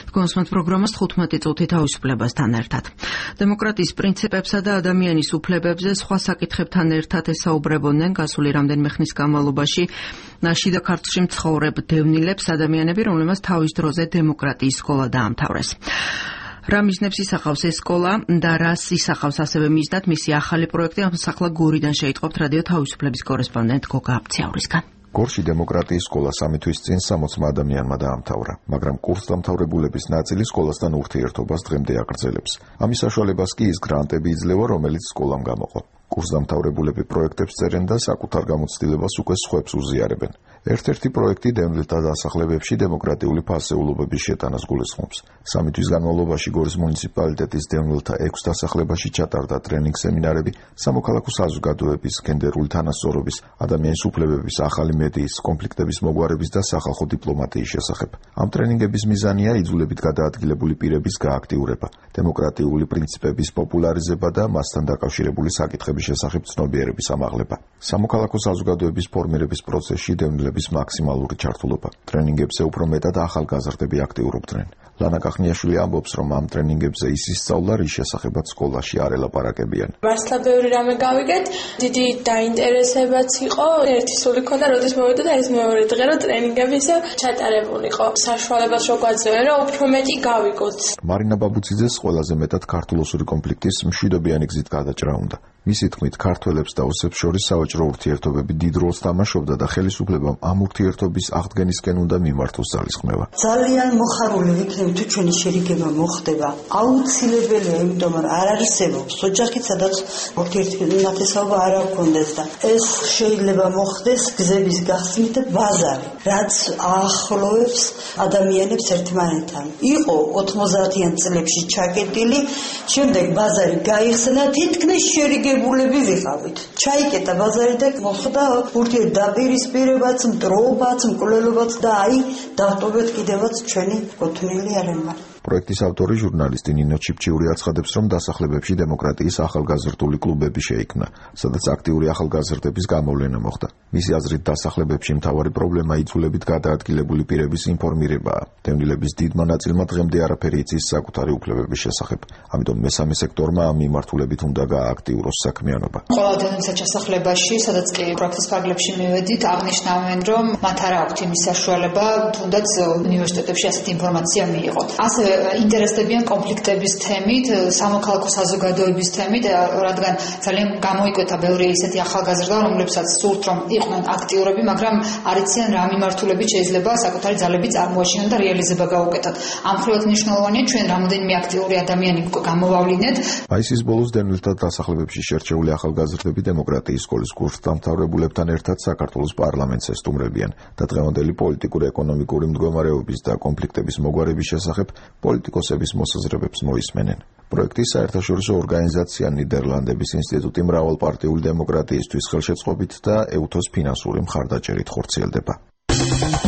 გონსმენთ პროგრამას 15 წუთი თავისუფლებასთან ერთად. დემოკრატიის პრინციპებსა და ადამიანის უფლებებზე სხვა საკითხებთან ერთად ესაუბრებოდნენ გასული რამდენიმე ხნის განმავლობაში შიდა ქართლში მცხოვრებ დევნილებს ადამიანები, რომლებმაც თავის დროზე დემოკრატიის სკოლა დაამთავრეს. რა მიზნებს ისახავს ეს სკოლა და რას ისახავს ასევე მიზნად მისი ახალი პროექტი, ამას ახლა გორიდან შეიტყობთ რადიო თავისუფლების კორესპონდენტ გოგა აბციაურისგან. გორში დემოკრატიის სკოლა 3 თვის წინ 60 ადამიანმა დაამთავრა, მაგრამ კურსდამთავრებულების ნაწილი სკოლასთან ურთიერთობას დღემდე აგრძელებს. ამის საშუალებას კი ის გრანტები იძლევა, რომელიც სკოლამ გამოყო. კურსდამთავრებულები პროექტებს წერენ და საკუთარ გამოცდილებას უკვე სხვებს უზიარებენ. ერთ-ერთი პროექტი დევნილთა დასახლებებში დემოკრატიული ფასეულობების შეტანას გულისხმობს. 3 თვის განმავლობაში გორის მუნიციპალიტეტის დევნილთა 6 დასახლებაში ჩატარდა ტრენინგ სემინარები სამოქალაქო საზოგადოების, გენდერული თანასწორობის, ადამიანის უფლებების, ახალი მედიის, კონფლიქტების მოგვარების და სახალხო დიპლომატიის შესახებ. ამ ტრენინგების მიზანია იძულებით გადაადგილებული პირების გააქტიურება, დემოკრატიული პრინციპების პოპულარიზება და მასთან დაკავშირებული საკითხების შესახებ ცნობიერების ამაღლება. სამოქალაქო საზოგადოების ფორმირების პროცესში დევნილების მაქსიმალური ჩართულობა. ტრენინგებზე უფრო მეტად ახალგაზრდები აქტიურობდნენ. ლანა კახნიაშვილი ამბობს, რომ ამ ტრენინგებზე ის ისწავლა, რის შესახებაც სკოლაში არ ელაპარაკებიან. მართლა ბევრი რამე გავიგეთ, დიდი დაინტერესებაც იყო, ერთი სული ქონდა, როდის მოვიდა და ეს მეორე დღე რომ ტრენინგების ჩატარებულიყო. საშუალებას რო გვაძლევენ, რომ უფრო მეტი გავიგოთ. მარინა ბაბუციძეს ყველაზე მეტად ქართულ-ოსური კონფლიქტის მშვიდობიანი გზით გადაჭრა უნდა. მისი თქმით, ქართველებს და ოსებს შორის სავაჭრო ურთიერთობები დიდ როლს თამაშობდა და ხელისუფლებამ ამ ურთიერთობის აღდგენისკენ უნდა მიმართოს ძალისხმევა. ძალიან მოხარული ვიქნები თუ ჩვენი შერიგება მოხდება. აუცილებელია, იმიტომ რომ არ არსებობს ოჯახი, სადაც ურთიერთობისაობა არ აქვს და ეს შეიძლება მოხდეს გზების გახსნით და ბაზარი, რაც აახლოვებს ადამიანებს ერთმანეთთან. იყო 90-იან წლებში ჩაკეტილი, შემდეგ ბაზარი გაიხსნა, თითქმის შერიგებულები ვიყავით. ჩაიკეტა ბაზარი და მოხდა ურთიერთდაპირისპირებაც, მტრობაც, მკვლელობაც და აი დავტოვეთ კიდევაც ჩვენი ოთნელი არენმა. პროექტის ავტორი ჟურნალისტი ნინო ჩიფჩიური აცხადებს, რომ დასახლებებში დემოკრატიის ახალგაზრდული კლუბები შეიქმნა, სადაც აქტიური ახალგაზრდების გამოვლენა მოხდა. მისი აზრით, დასახლებებში მთავარი პრობლემა იძულებით გადაადგილებული პირების ინფორმირებაა. დევნილების დიდმა ნაწილმა დღემდე არაფერი იცის საკუთარი უფლებების შესახებ. ამიტომ მესამე სექტორმა ამ მიმართულებით უნდა გაააქტიუროს საქმიანობა. ყველა დევნილთა ჩასახლებაში, სადაც კი პროექტის ფარგლებში მივედით, აღნიშნავენ, რომ მათ არ აქვთ იმის საშუალება, თუნდაც უნივერსიტეტებში ასეთი ინფორმაცია მიიღოთ. ასევე ინტერესდებიან კონფლიქტების თემით, სამოქალაქო საზოგადოების თემით, რადგან ძალიან გამოიკვეთა ბევრი ისეთი ახალგაზრდა, რომლებსაც სურთ რომ იყვნენ აქტიურები, მაგრამ არ იციან რა მიმართულებით შეიძლება საკუთარი ძალები წარმოაჩინონ და რეალიზება გაუკეთოთ. ამ მხრივაც მნიშვნელოვანია ჩვენ რამოდენიმე აქტიური ადამიანი გამოვავლინეთ. მაისის ბოლოს დევნილთა დასახლებებში შერჩეული ახალგაზრდები დემოკრატიის სკოლის კურსდამთავრებულებთან ერთად საქართველოს პარლამენტს ესტუმრებიან და დღევანდელი პოლიტიკური, ეკონომიკური მდგომარეობის და კონფლიქტების მოგვარების შესახებ პოლიტიკოსების მოსაზრებებს მოისმენენ. პროექტის საერთაშორისო ორგანიზაცია ნიდერლანდების ინსტიტუტი მრავალპარტიული დემოკრატიისთვის ხელშეწყობით და ეუთოს ფინანსური მხარდაჭერით ხორციელდება.